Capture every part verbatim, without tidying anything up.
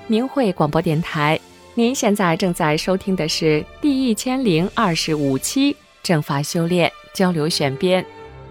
明慧广播电台，您现在正在收听的是第一千零二十五期正法修炼交流选编。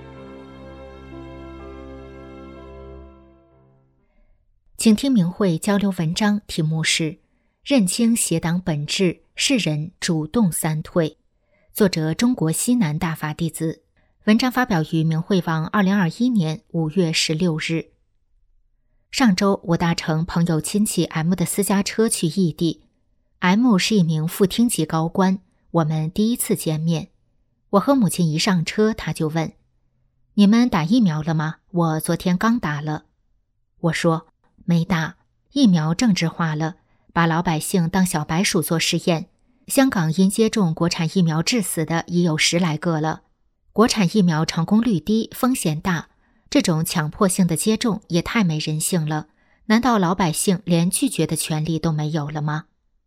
请听明慧交流文章，题目是认清邪党本质，世人主动三退，作者中国西南大法弟子。文章发表于明慧网二零二一年五月十六日。上周我搭乘朋友亲戚 M 的私家车去异地， M 是一名副厅级高官，我们第一次见面。我和母亲一上车，他就问：你们打疫苗了吗？我昨天刚打了。我说没打，疫苗政治化了，把老百姓当小白鼠做试验。香港因接种国产疫苗致死的已有十来个了。国产疫苗成功率低，风险大，这种强迫性的接种也太没人性了，难道老百姓连拒绝的权利都没有了吗？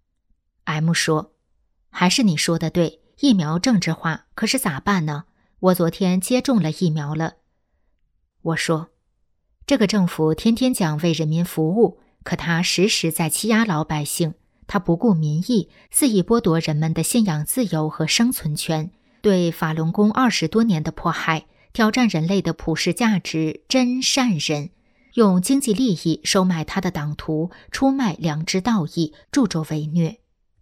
M 说，还是你说的对，疫苗政治化，可是咋办呢？我昨天接种了疫苗了。我说，这个政府天天讲为人民服务，可他时时在欺压老百姓，他不顾民意，肆意剥夺人们的信仰自由和生存权，对法轮功二十多年的迫害，挑战人类的普世价值真善忍，用经济利益收买他的党徒，出卖良知道义，助纣为虐。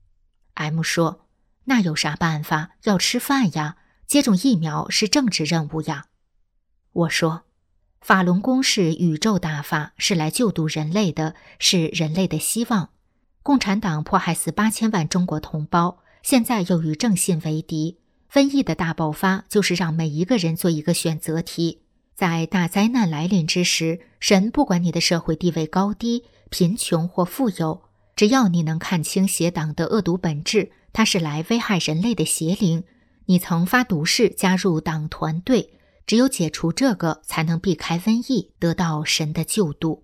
M 说，那有啥办法？要吃饭呀，接种疫苗是政治任务呀。我说，法轮功是宇宙大法，是来救度人类的，是人类的希望。共产党迫害死八千万中国同胞，现在又与正信为敌，瘟疫的大爆发就是让每一个人做一个选择题。在大灾难来临之时，神不管你的社会地位高低，贫穷或富有，只要你能看清邪党的恶毒本质，它是来危害人类的邪灵，你曾发毒誓加入党团队，只有解除这个，才能避开瘟疫，得到神的救度。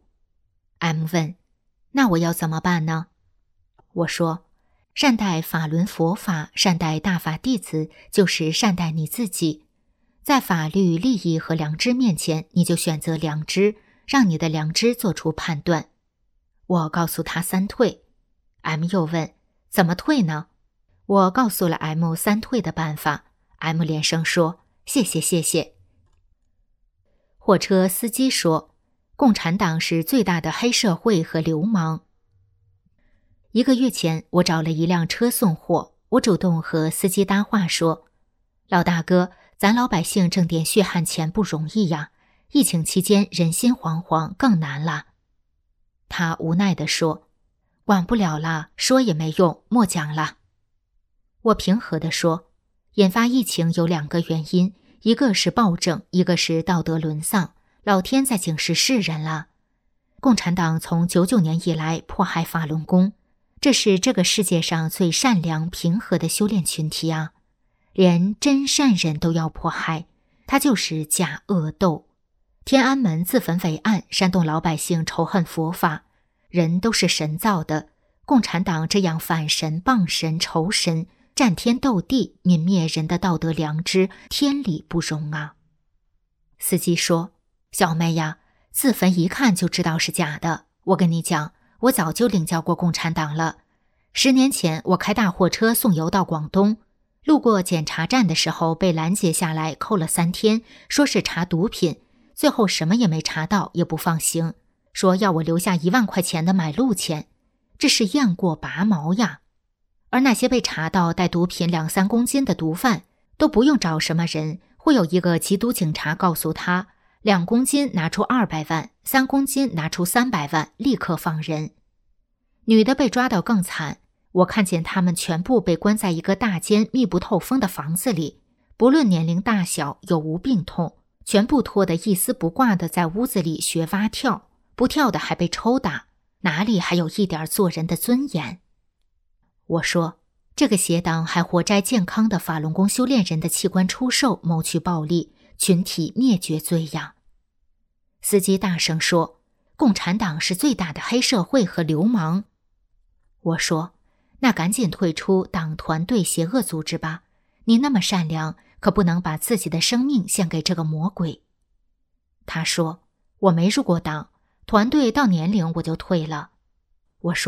M 问，那我要怎么办呢？我说，善待法轮佛法，善待大法弟子，就是善待你自己。在法律、利益和良知面前，你就选择良知，让你的良知做出判断。我告诉他三退。 M 又问，怎么退呢？我告诉了 M 三退的办法。 M 连声说，谢谢谢谢。货车司机说，共产党是最大的黑社会和流氓。一个月前，我找了一辆车送货，我主动和司机搭话说，老大哥，咱老百姓挣点血汗钱不容易呀，疫情期间人心惶惶，更难了。他无奈地说，管不了了，说也没用，莫讲了。我平和地说，引发疫情有两个原因，一个是暴政，一个是道德沦丧，老天在警示世人了。共产党从九九年以来迫害法轮功，这是这个世界上最善良平和的修炼群体啊，连真善人都要迫害，他就是假恶斗。天安门自焚伟案煽动老百姓仇恨佛法，人都是神造的，共产党这样反神谤神仇神，战天斗地，泯灭人的道德良知，天理不容啊。司机说，小妹呀，自焚一看就知道是假的，我跟你讲，我早就领教过共产党了。十年前我开大货车送油到广东，路过检查站的时候被拦截下来，扣了三天，说是查毒品，最后什么也没查到，也不放行，说要我留下一万块钱的买路钱，这是雁过拔毛呀。而那些被查到带毒品两三公斤的毒贩，都不用找什么人，会有一个缉毒警察告诉他，两公斤拿出二百万，三公斤拿出三百万，立刻放人。女的被抓到更惨，我看见他们全部被关在一个大间密不透风的房子里，不论年龄大小，有无病痛，全部脱得一丝不挂的在屋子里学蛙跳，不跳的还被抽打，哪里还有一点做人的尊严？我说，这个邪党还活摘健康的法轮功修炼人的器官出售，谋取暴利，群体灭绝罪呀。司机大声说，共产党是最大的黑社会和流氓。我说，那赶紧退出党团队邪恶组织吧，你那么善良，可不能把自己的生命献给这个魔鬼。他说，我没入过党，团队到年龄我就退了。我说，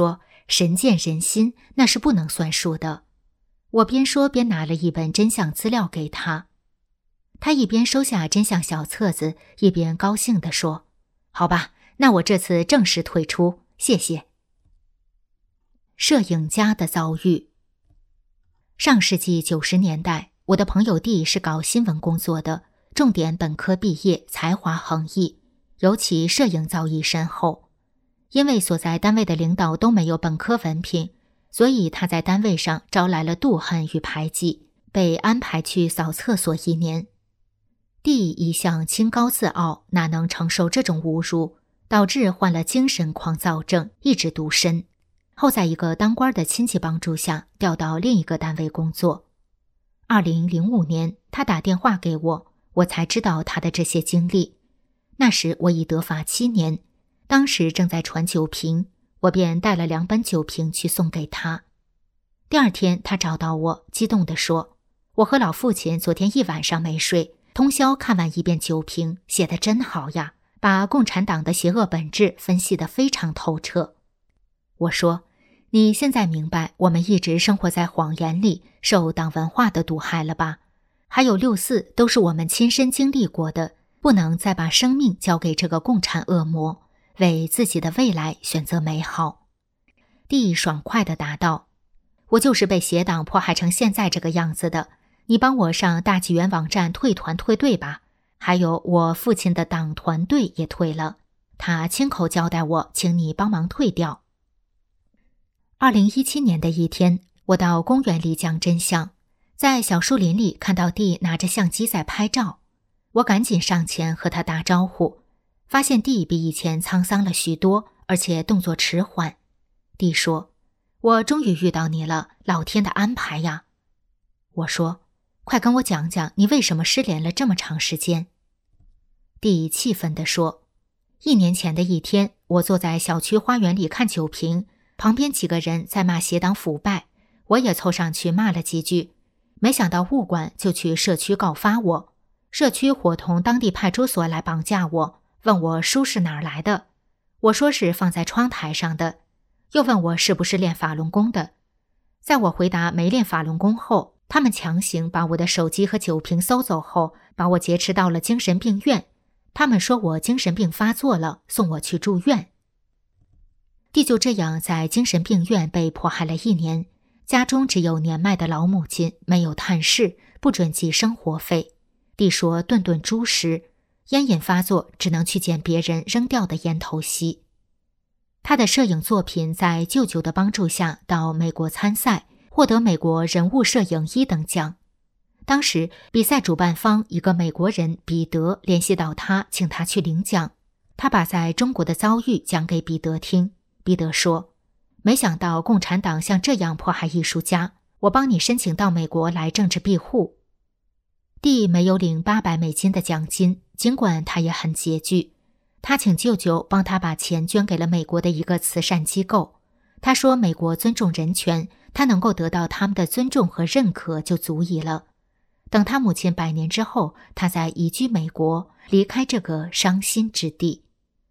神见人心，那是不能算数的。我边说边拿了一本真相资料给他，他一边收下真相小册子，一边高兴地说：好吧，那我这次正式退出，谢谢。摄影家的遭遇。上世纪九十年代，我的朋友弟是搞新闻工作的，重点本科毕业，才华横溢，尤其摄影造诣深厚。因为所在单位的领导都没有本科文凭，所以他在单位上招来了妒恨与排挤，被安排去扫厕所一年。弟一向清高自傲，哪能承受这种侮辱，导致患了精神狂躁症，一直独身。后在一个当官的亲戚帮助下，调到另一个单位工作。二零零五年，他打电话给我，我才知道他的这些经历。那时我已得法七年，当时正在传酒瓶，我便带了两本酒瓶去送给他。第二天他找到我，激动地说：我和老父亲昨天一晚上没睡，通宵看完一遍酒瓶，写得真好呀，把共产党的邪恶本质分析得非常透彻。我说：你现在明白我们一直生活在谎言里，受党文化的毒害了吧？还有六四都是我们亲身经历过的，不能再把生命交给这个共产恶魔，为自己的未来选择美好。弟爽快地答道：我就是被邪党迫害成现在这个样子的，你帮我上大纪元网站退团退队吧。还有我父亲的党团队也退了，他亲口交代我请你帮忙退掉。二零一七年的一天，我到公园里讲真相，在小树林里看到弟拿着相机在拍照，我赶紧上前和他打招呼，发现弟比以前沧桑了许多，而且动作迟缓。弟说：我终于遇到你了，老天的安排呀。我说：快跟我讲讲你为什么失联了这么长时间。弟气愤地说：一年前的一天，我坐在小区花园里看酒瓶，旁边几个人在骂邪党腐败，我也凑上去骂了几句，没想到物管就去社区告发我，社区伙同当地派出所来绑架我，问我书是哪儿来的，我说是放在窗台上的，又问我是不是练法轮功的。在我回答没练法轮功后，他们强行把我的手机和酒瓶搜走后，把我劫持到了精神病院，他们说我精神病发作了，送我去住院。弟就这样在精神病院被迫害了一年，家中只有年迈的老母亲，没有探视，不准寄生活费。弟说顿顿猪食，烟瘾发作只能去捡别人扔掉的烟头吸。他的摄影作品在舅舅的帮助下到美国参赛，获得美国人物摄影一等奖。当时比赛主办方一个美国人彼得联系到他，请他去领奖。他把在中国的遭遇讲给彼得听。彼得说：没想到共产党像这样迫害艺术家，我帮你申请到美国来政治庇护。弟没有领八百美金的奖金，尽管他也很拮据。他请舅舅帮他把钱捐给了美国的一个慈善机构。他说美国尊重人权，他能够得到他们的尊重和认可就足矣了。等他母亲百年之后，他再移居美国，离开这个伤心之地。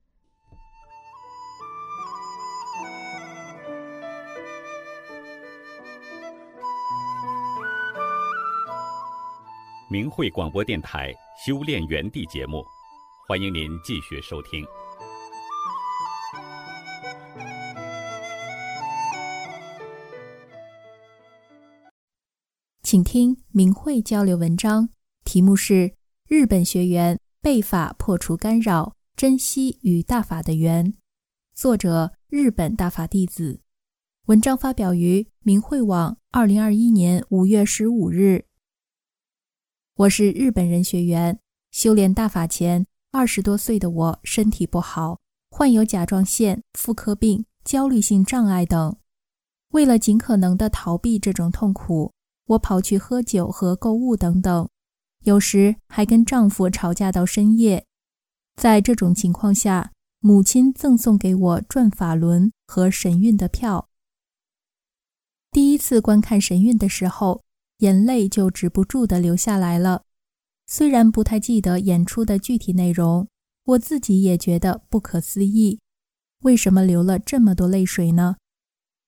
明慧广播电台修炼园地节目，欢迎您继续收听。 请听明慧交流文章，题目是日本学员被法破除干扰，珍惜与大法的缘，作者日本大法弟子。文章发表于明慧网二零二一年五月十五日。我是日本人学员，修炼大法前，二十多岁的我身体不好，患有甲状腺、妇科病、焦虑性障碍等。为了尽可能地逃避这种痛苦，我跑去喝酒和购物等等，有时还跟丈夫吵架到深夜。在这种情况下，母亲赠送给我转法轮和神韵的票。第一次观看神韵的时候，眼泪就止不住地流下来了。虽然不太记得演出的具体内容，我自己也觉得不可思议，为什么流了这么多泪水呢？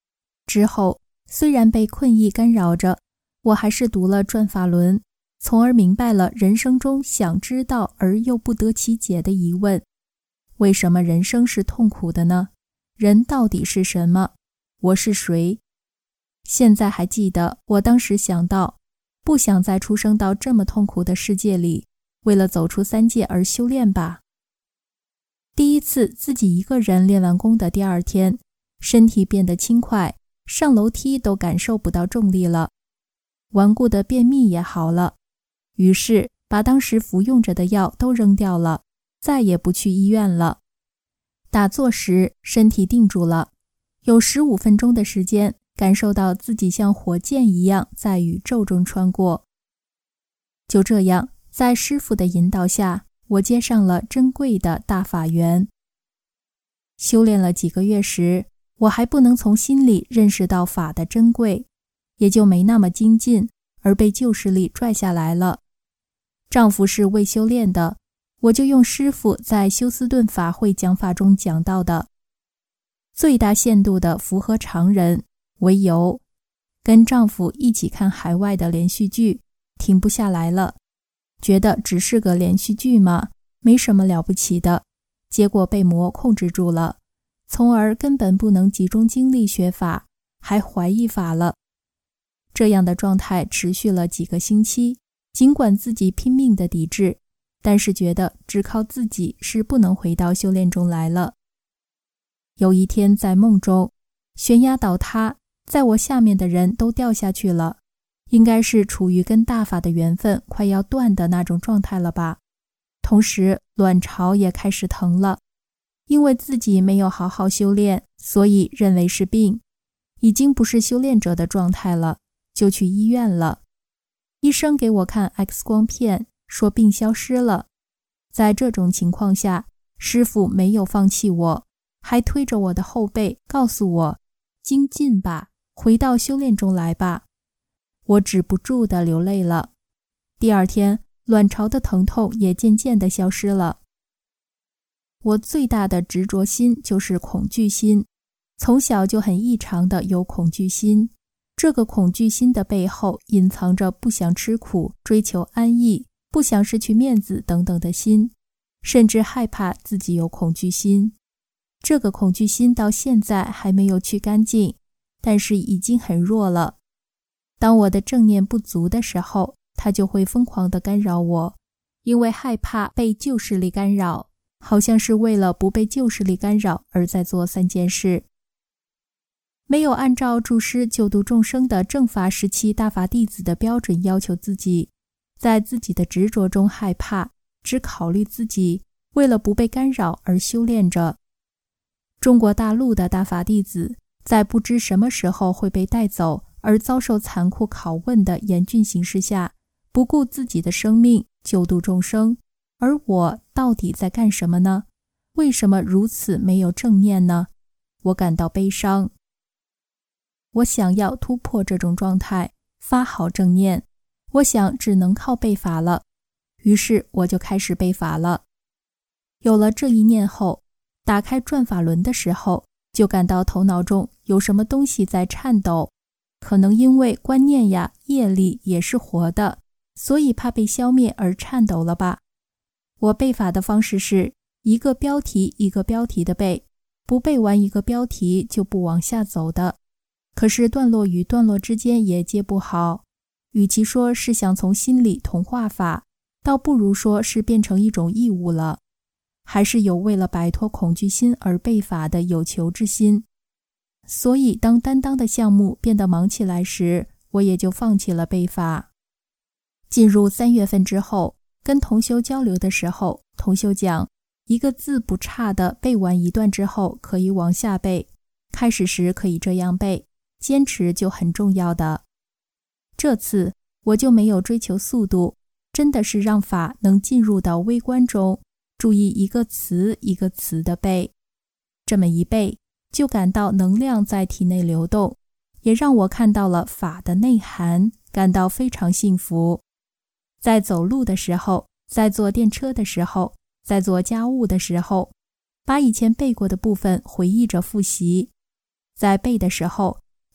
之后，虽然被困意干扰着，我还是读了《转法轮》，从而明白了人生中想知道而又不得其解的疑问：为什么人生是痛苦的呢？人到底是什么？我是谁？现在还记得，我当时想到，不想再出生到这么痛苦的世界里，为了走出三界而修炼吧。第一次自己一个人练完功的第二天，身体变得轻快，上楼梯都感受不到重力了，顽固的便秘也好了。于是把当时服用着的药都扔掉了，再也不去医院了。打坐时身体定住了，有十五分钟的时间，感受到自己像火箭一样在宇宙中穿过。就这样，在师父的引导下，我接上了珍贵的大法缘。修炼了几个月时，我还不能从心里认识到法的珍贵，也就没那么精进，而被旧势力拽下来了。丈夫是未修炼的，我就用师父在休斯顿法会讲法中讲到的最大限度的符合常人为由，跟丈夫一起看海外的连续剧，停不下来了，觉得只是个连续剧嘛，没什么了不起的，结果被魔控制住了，从而根本不能集中精力学法，还怀疑法了。这样的状态持续了几个星期，尽管自己拼命的抵制，但是觉得只靠自己是不能回到修炼中来了。有一天在梦中，悬崖倒塌，在我下面的人都掉下去了，应该是处于跟大法的缘分快要断的那种状态了吧。同时卵巢也开始疼了，因为自己没有好好修炼，所以认为是病，已经不是修炼者的状态了，就去医院了。医生给我看 X 光片，说病消失了。在这种情况下，师父没有放弃我，还推着我的后背告诉我精进吧，回到修炼中来吧。我止不住地流泪了。第二天，卵巢的疼痛也渐渐地消失了。我最大的执着心就是恐惧心，从小就很异常的有恐惧心。这个恐惧心的背后隐藏着不想吃苦、追求安逸、不想失去面子等等的心，甚至害怕自己有恐惧心。这个恐惧心到现在还没有去干净，但是已经很弱了。当我的正念不足的时候，它就会疯狂地干扰我，因为害怕被旧势力干扰，好像是为了不被旧势力干扰而在做三件事。没有按照注师救度众生的正法时期大法弟子的标准要求自己，在自己的执着中害怕，只考虑自己，为了不被干扰而修炼着。中国大陆的大法弟子在不知什么时候会被带走而遭受残酷拷问的严峻形势下，不顾自己的生命救度众生，而我到底在干什么呢？为什么如此没有正念呢？我感到悲伤。我想要突破这种状态，发好正念，我想只能靠背法了，于是我就开始背法了。有了这一念后，打开转法轮的时候，就感到头脑中有什么东西在颤抖，可能因为观念呀、业力也是活的，所以怕被消灭而颤抖了吧。我背法的方式是一个标题一个标题的背，不背完一个标题就不往下走的。可是段落与段落之间也接不好，与其说是想从心里同化法，倒不如说是变成一种义务了，还是有为了摆脱恐惧心而背法的有求之心。所以当担当的项目变得忙起来时，我也就放弃了背法。进入三月份之后，跟同修交流的时候，同修讲一个字不差的背完一段之后可以往下背，开始时可以这样背，坚持就很重要的。这次我就没有追求速度，真的是让法能进入到微观中，注意一个词一个词的背。这么一背，就感到能量在体内流动，也让我看到了法的内涵，感到非常幸福。在走路的时候，在坐电车的时候，在做家务的时候，把以前背过的部分回忆着复习。在背的时候，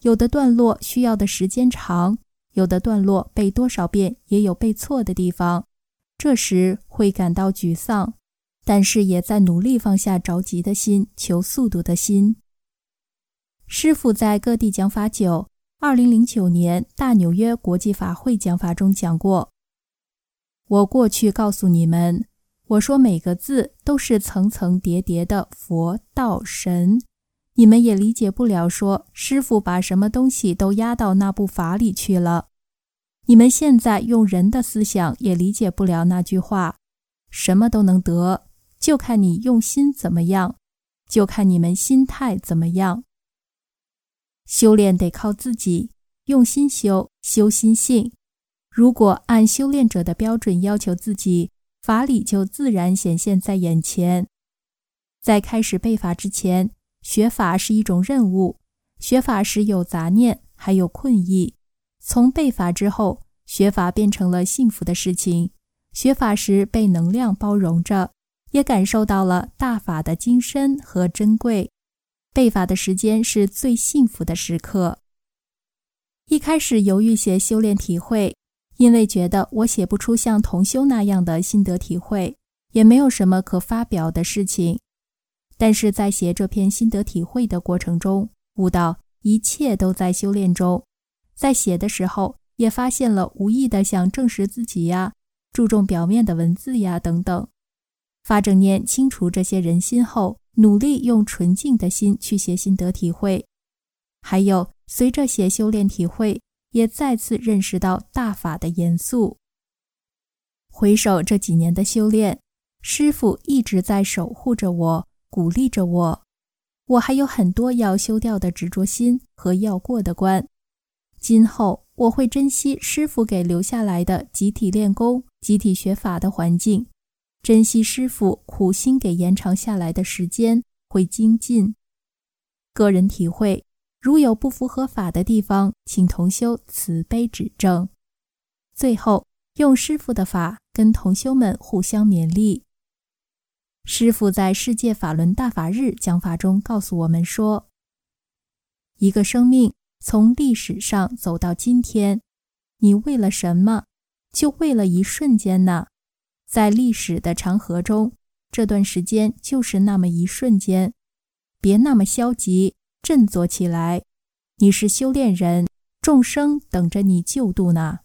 有的段落需要的时间长，有的段落背多少遍也有背错的地方，这时会感到沮丧，但是也在努力放下着急的心，求速度的心。师父在各地讲法久，二零零九年大纽约国际法会讲法中讲过，我过去告诉你们，我说每个字都是层层叠叠的佛道神，你们也理解不了说师父把什么东西都压到那部法里去了。你们现在用人的思想也理解不了那句话，什么都能得，就看你用心怎么样，就看你们心态怎么样。修炼得靠自己，用心修，修心性。如果按修炼者的标准要求自己，法理就自然显现在眼前。在开始背法之前，学法是一种任务，学法时有杂念，还有困意。从背法之后，学法变成了幸福的事情。学法时被能量包容着，也感受到了大法的精深和珍贵。背法的时间是最幸福的时刻。一开始犹豫写修炼体会，因为觉得我写不出像同修那样的心得体会，也没有什么可发表的事情。但是在写这篇心得体会的过程中，悟到一切都在修炼中。在写的时候，也发现了无意的想证实自己呀，注重表面的文字呀等等。发正念清除这些人心后，努力用纯净的心去写心得体会。还有随着写修炼体会，也再次认识到大法的严肃。回首这几年的修炼，师父一直在守护着我，鼓励着我。我还有很多要修掉的执着心和要过的关。今后我会珍惜师父给留下来的集体练功、集体学法的环境，珍惜师父苦心给延长下来的时间，会精进。个人体会，如有不符合法的地方，请同修慈悲指正。最后，用师父的法跟同修们互相勉励。师父在世界法轮大法日讲法中告诉我们说，一个生命从历史上走到今天，你为了什么？就为了一瞬间呢。在历史的长河中，这段时间就是那么一瞬间。别那么消极，振作起来。你是修炼人，众生等着你救度呢。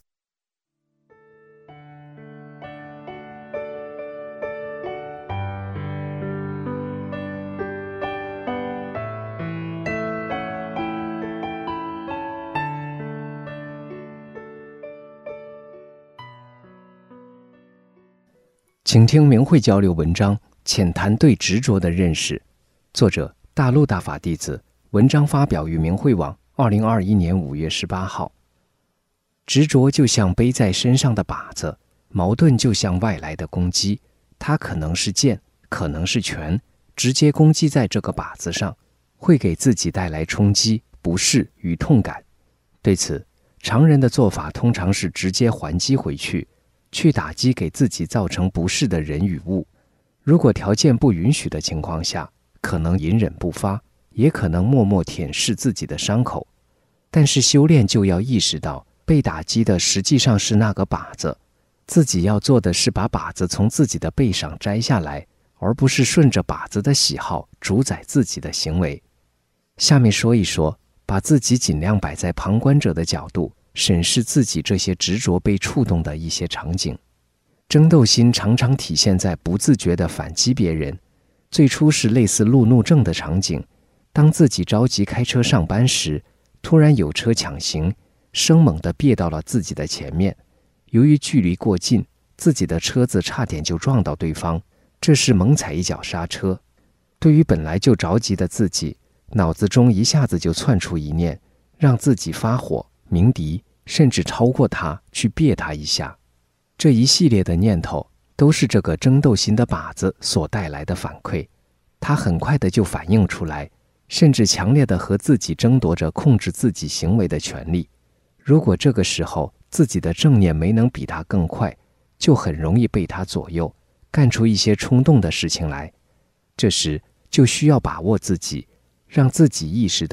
请听明慧交流文章，浅谈对执着的认识。作者大陆大法弟子，文章发表于明慧网二零二一年五月十八号。执着就像背在身上的靶子，矛盾就像外来的攻击，它可能是剑，可能是拳，直接攻击在这个靶子上，会给自己带来冲击、不适与痛感。对此，常人的做法通常是直接还击回去，去打击给自己造成不适的人与物。如果条件不允许的情况下，可能隐忍不发，也可能默默舔舐自己的伤口。但是修炼就要意识到，被打击的实际上是那个靶子，自己要做的是把靶子从自己的背上摘下来，而不是顺着靶子的喜好主宰自己的行为。下面说一说，把自己尽量摆在旁观者的角度，审视自己这些执着被触动的一些场景。争斗心常常体现在不自觉地反击别人，最初是类似路怒症的场景。当自己着急开车上班时，突然有车抢行，生猛地别到了自己的前面，由于距离过近，自己的车子差点就撞到对方，这是猛踩一脚刹车。对于本来就着急的自己，脑子中一下子就窜出一念，让自己发火鸣笛，甚至超过他去别他一下。这一系列的念头都是这个争斗心的靶子所带来的反馈，他很快的就反映出来，甚至强烈的和自己争夺着控制自己行为的权利。如果这个时候自己的正念没能比他更快，就很容易被他左右，干出一些冲动的事情来。这时就需要把握自己，让自己意识到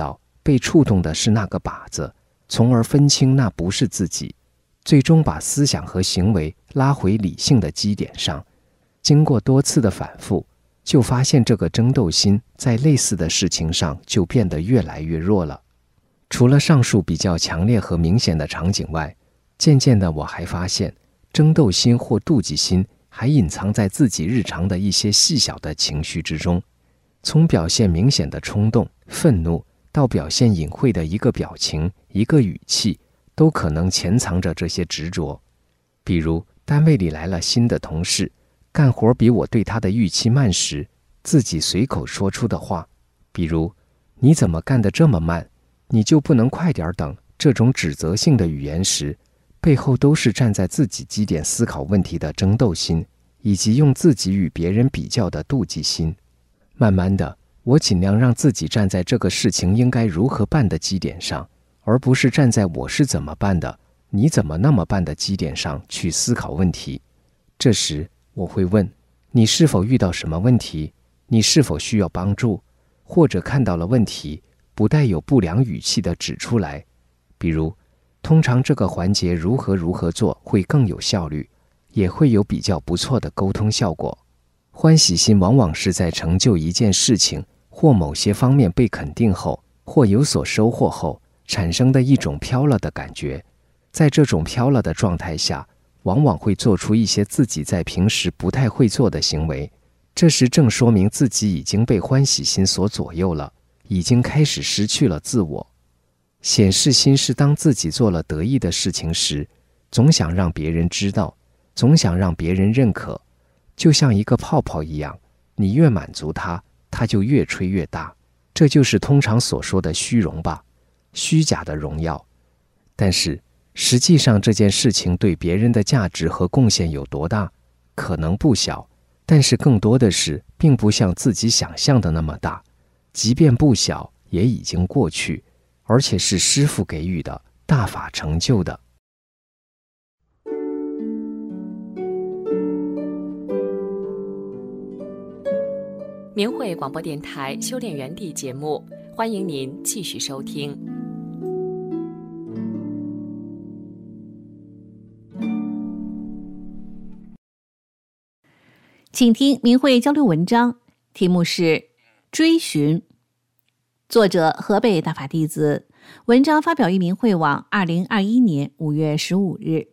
被触动的是那个靶子，从而分清那不是自己，最终把思想和行为拉回理性的基点上。经过多次的反复，就发现这个争斗心在类似的事情上就变得越来越弱了。除了上述比较强烈和明显的场景外，渐渐的我还发现，争斗心或妒忌心还隐藏在自己日常的一些细小的情绪之中，从表现明显的冲动、愤怒，到表现隐晦的一个表情、一个语气，都可能潜藏着这些执着。比如单位里来了新的同事，干活比我对他的预期慢时，自己随口说出的话，比如你怎么干得这么慢，你就不能快点等，这种指责性的语言时，背后都是站在自己基点思考问题的争斗心，以及用自己与别人比较的妒忌心。慢慢的，我尽量让自己站在这个事情应该如何办的基点上，而不是站在我是怎么办的，你怎么那么办的基点上去思考问题。这时我会问，你是否遇到什么问题？你是否需要帮助？或者看到了问题，不带有不良语气地指出来，比如通常这个环节如何如何做会更有效率，也会有比较不错的沟通效果。欢喜心往往是在成就一件事情或某些方面被肯定后，或有所收获后产生的一种飘了的感觉。在这种飘了的状态下，往往会做出一些自己在平时不太会做的行为，这时正说明自己已经被欢喜心所左右了，已经开始失去了自我。显示心是当自己做了得意的事情时，总想让别人知道，总想让别人认可，就像一个泡泡一样，你越满足它，它就越吹越大。这就是通常所说的虚荣吧，虚假的荣耀。但是实际上这件事情对别人的价值和贡献有多大？可能不小，但是更多的是并不像自己想象的那么大。即便不小，也已经过去，而且是师父给予的，大法成就的。 明慧广播电台修炼园地节目，欢迎您继续收听。 请听明慧交流文章，题目是《追寻》，作者河北大法弟子，文章发表于明慧网二零二一年五月十五日。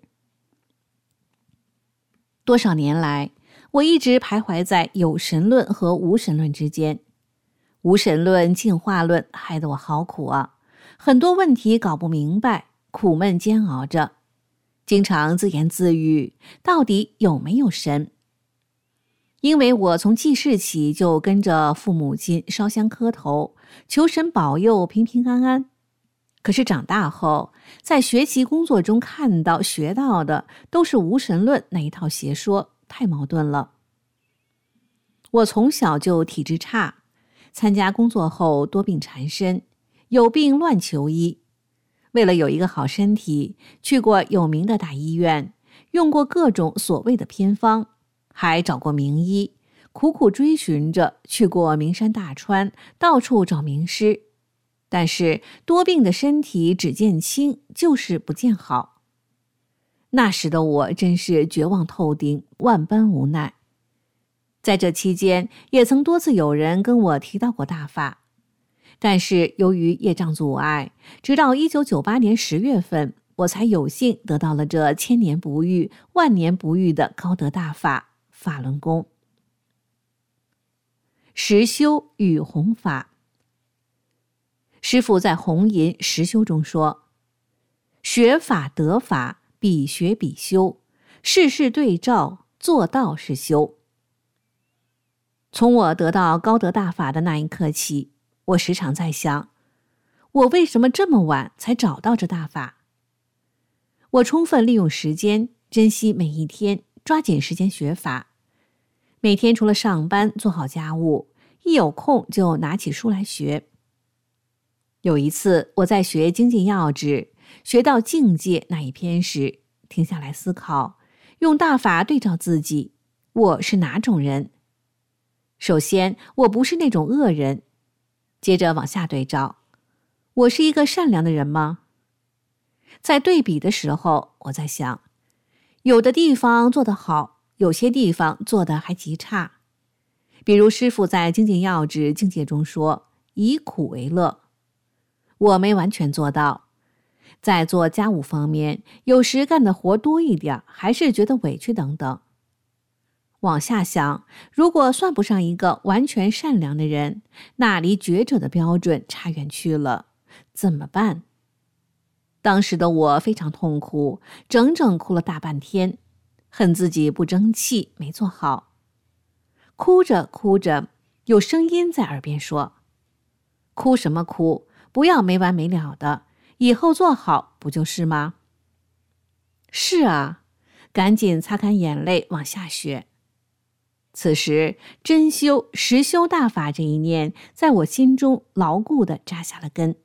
多少年来，我一直徘徊在有神论和无神论之间。无神论、进化论害得我好苦啊，很多问题搞不明白，苦闷煎熬着，经常自言自语，到底有没有神？因为我从记事起就跟着父母亲烧香磕头，求神保佑平平安安。可是长大后，在学习工作中看到学到的都是无神论那一套邪说，太矛盾了。我从小就体质差，参加工作后多病缠身，有病乱求医。为了有一个好身体，去过有名的大医院，用过各种所谓的偏方，还找过名医，苦苦追寻着，去过名山大川，到处找名师。但是多病的身体只见轻，就是不见好。那时的我真是绝望透顶，万般无奈。在这期间，也曾多次有人跟我提到过大法，但是由于业障阻碍，直到一九九八年十月份，我才有幸得到了这千年不遇、万年不遇的高德大法法轮功。实修与弘法。师父在弘淫实修中说，学法得法，比学比修，事事对照，做到是修。从我得到高德大法的那一刻起，我时常在想，我为什么这么晚才找到这大法？我充分利用时间，珍惜每一天，抓紧时间学法。每天除了上班做好家务，一有空就拿起书来学。有一次我在学精进要旨，学到境界那一篇时，停下来思考，用大法对照自己，我是哪种人？首先，我不是那种恶人。接着往下对照， 我是一个善良的人吗？在对比的时候，我在想，有的地方做得好，有些地方做得还极差。比如师父在《精进要旨》境界中说，以苦为乐，我没完全做到。在做家务方面，有时干的活多一点，还是觉得委屈等等。往下想，如果算不上一个完全善良的人，那离觉者的标准差远去了，怎么办？当时的我非常痛苦，整整哭了大半天，恨自己不争气，没做好。哭着哭着，有声音在耳边说，哭什么哭，不要没完没了的，以后做好不就是吗？是啊，赶紧擦干眼泪往下学。此时真修实修大法这一念在我心中牢固地扎下了根。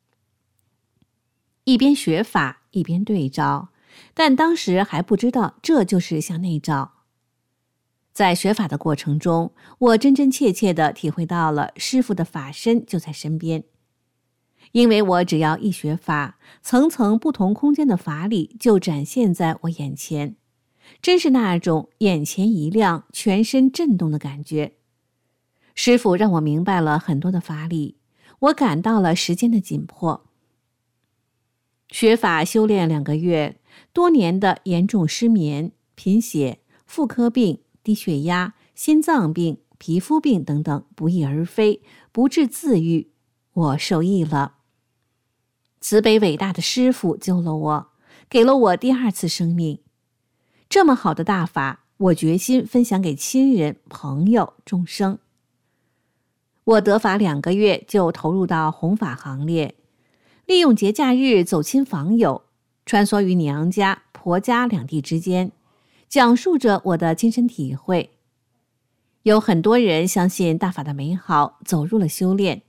一边学法一边对照，但当时还不知道这就是向内照。在学法的过程中，我真真切切地体会到了师父的法身就在身边。因为我只要一学法，层层不同空间的法理就展现在我眼前，真是那种眼前一亮，全身震动的感觉。师父让我明白了很多的法理，我感到了时间的紧迫。学法修炼两个月，多年的严重失眠、贫血、妇科病、低血压、心脏病、皮肤病等等不翼而飞，不治自愈，我受益了。慈悲伟大的师父救了我，给了我第二次生命。这么好的大法，我决心分享给亲人、朋友、众生。我得法两个月就投入到弘法行列，利用节假日走亲访友，穿梭于娘家、婆家两地之间，讲述着我的亲身体会。有很多人相信大法的美好，走入了修炼。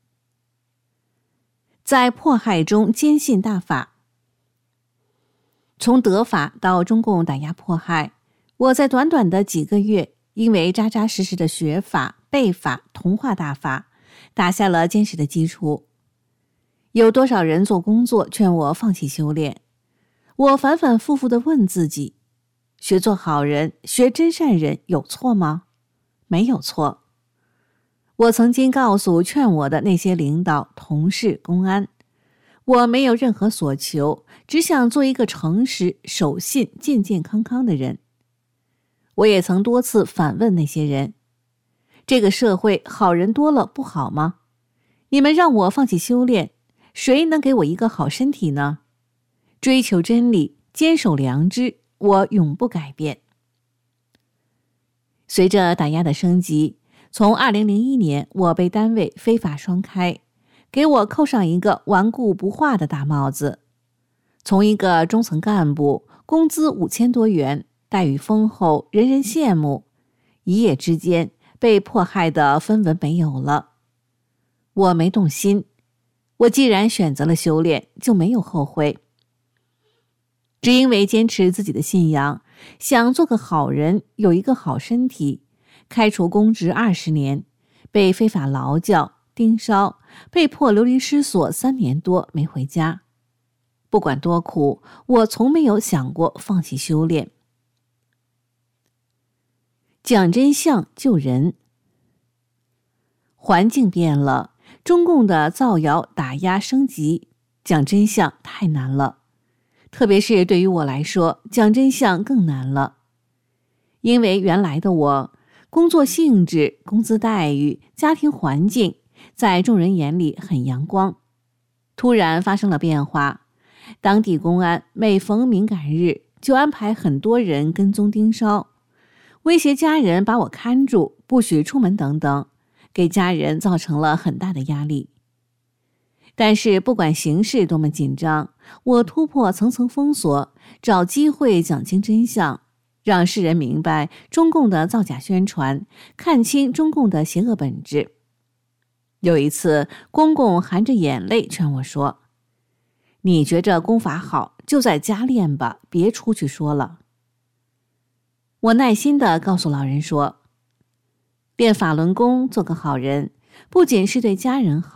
在迫害中坚信大法。从得法到中共打压迫害，我在短短的几个月，因为扎扎实实的学法、背法、同化大法，打下了坚实的基础。有多少人做工作劝我放弃修炼？我反反复复地问自己，学做好人、学真善人有错吗？没有错。我曾经告诉劝我的那些领导、同事、公安，我没有任何所求，只想做一个诚实、守信、健健康康的人。我也曾多次反问那些人，这个社会好人多了不好吗？你们让我放弃修炼，谁能给我一个好身体呢？追求真理，坚守良知，我永不改变。随着打压的升级，从二零零一年我被单位非法双开，给我扣上一个顽固不化的大帽子。从一个中层干部，工资五千多元，待遇丰厚，人人羡慕，一夜之间被迫害的分文没有了。我没动心，我既然选择了修炼，就没有后悔。只因为坚持自己的信仰，想做个好人，有一个好身体，开除公职二十年，被非法劳教、盯梢，被迫流离失所三年多没回家。不管多苦，我从没有想过放弃修炼。讲真相救人。环境变了，中共的造谣打压升级，讲真相太难了。特别是对于我来说，讲真相更难了。因为原来的我，工作性质、工资待遇、家庭环境，在众人眼里很阳光。突然发生了变化，当地公安每逢敏感日就安排很多人跟踪盯梢，威胁家人把我看住，不许出门等等，给家人造成了很大的压力。但是不管形势多么紧张，我突破层层封锁，找机会讲清真相，让世人明白中共的造假宣传，看清中共的邪恶本质。有一次，公公含着眼泪劝我说，你觉着功法好，就在家练吧，别出去说了。我耐心地告诉老人说，练法轮功做个好人，不仅是对家人好，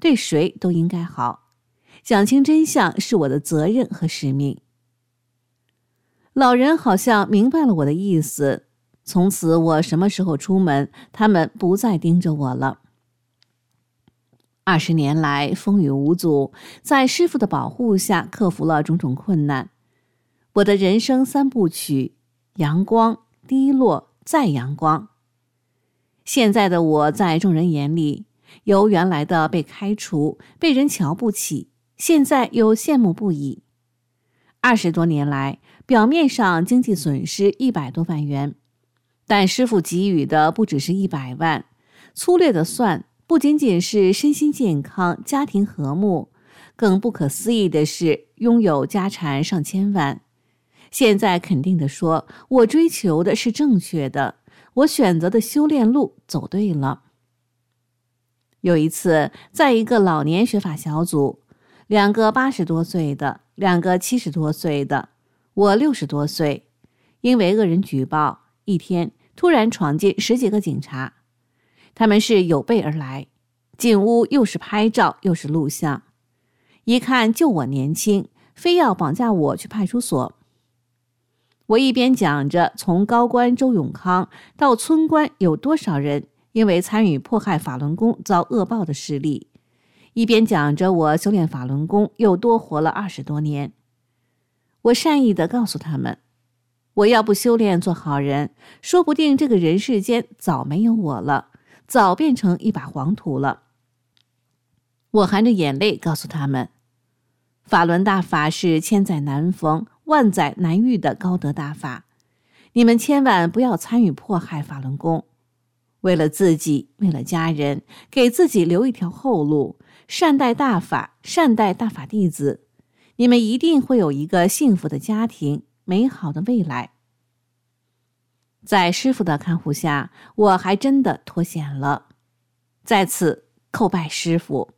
对谁都应该好。讲清真相是我的责任和使命。老人好像明白了我的意思，从此我什么时候出门，他们不再盯着我了。二十年来风雨无阻，在师父的保护下克服了种种困难。我的人生三部曲：阳光、低落、再阳光。现在的我在众人眼里，由原来的被开除、被人瞧不起，现在又羡慕不已。二十多年来，表面上经济损失一百多万元，但师父给予的不只是一百万，粗略的算，不仅仅是身心健康、家庭和睦，更不可思议的是拥有家产上千万。现在肯定地说，我追求的是正确的，我选择的修炼路走对了。有一次，在一个老年学法小组，两个八十多岁的，两个七十多岁的，我六十多岁，因为恶人举报，一天突然闯进十几个警察，他们是有备而来，进屋又是拍照又是录像，一看就我年轻，非要绑架我去派出所。我一边讲着从高官周永康到村官有多少人因为参与迫害法轮功遭恶报的事例，一边讲着我修炼法轮功又多活了二十多年。我善意地告诉他们，我要不修炼做好人，说不定这个人世间早没有我了，早变成一把黄土了。我含着眼泪告诉他们，法轮大法是千载难逢、万载难遇的高德大法，你们千万不要参与迫害法轮功。为了自己，为了家人，给自己留一条后路，善待大法，善待大法弟子，你们一定会有一个幸福的家庭，美好的未来。在师父的看护下，我还真的脱险了，在此叩拜师父。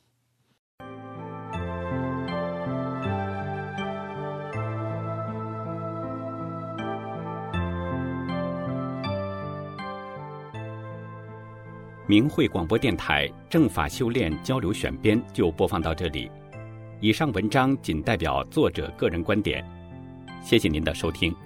明慧广播电台正法修炼交流选编就播放到这里，以上文章仅代表作者个人观点，谢谢您的收听。